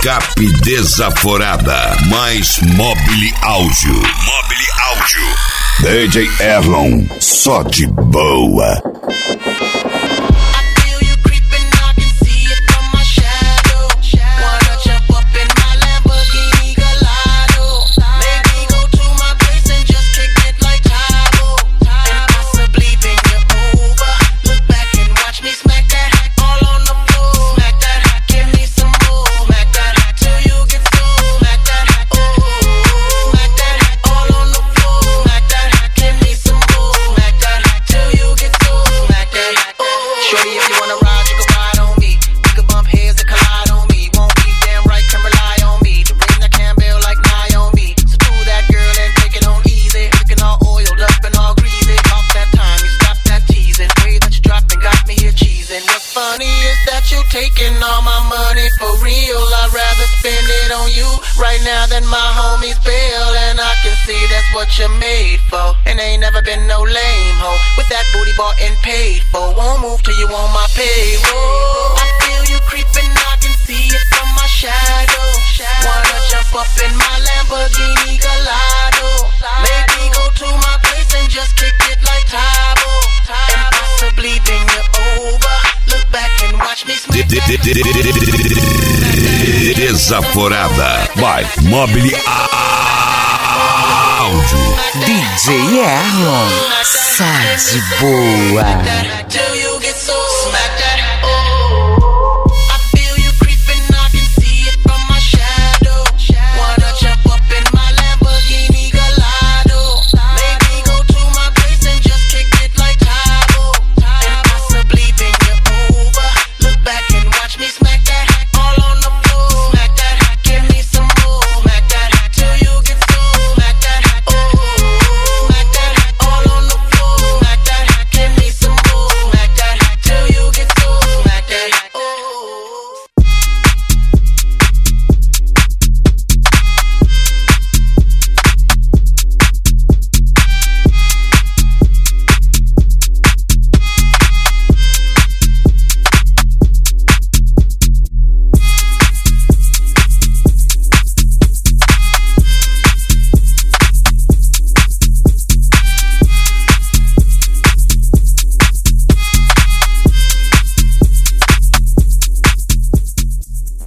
Escape Desaforada. Mais Mobile Áudio. Mobile Áudio. DJ Erlon, só de boa. Taking all my money for real, I'd rather spend it on you right now than my homies bill. And I can see that's what you're made for, and ain't never been no lame hoe with that booty bought and paid for. Won't move till you on my payroll. I feel you creeping, I can see it from my shadow. Wanna jump up in my Lamborghini Gallardo, maybe go to my place and just kick it like Tybo, and possibly bring you over. Look back and watch me smack that. Desaforada by Mobile Áudio. DJ Erlon, só de boa.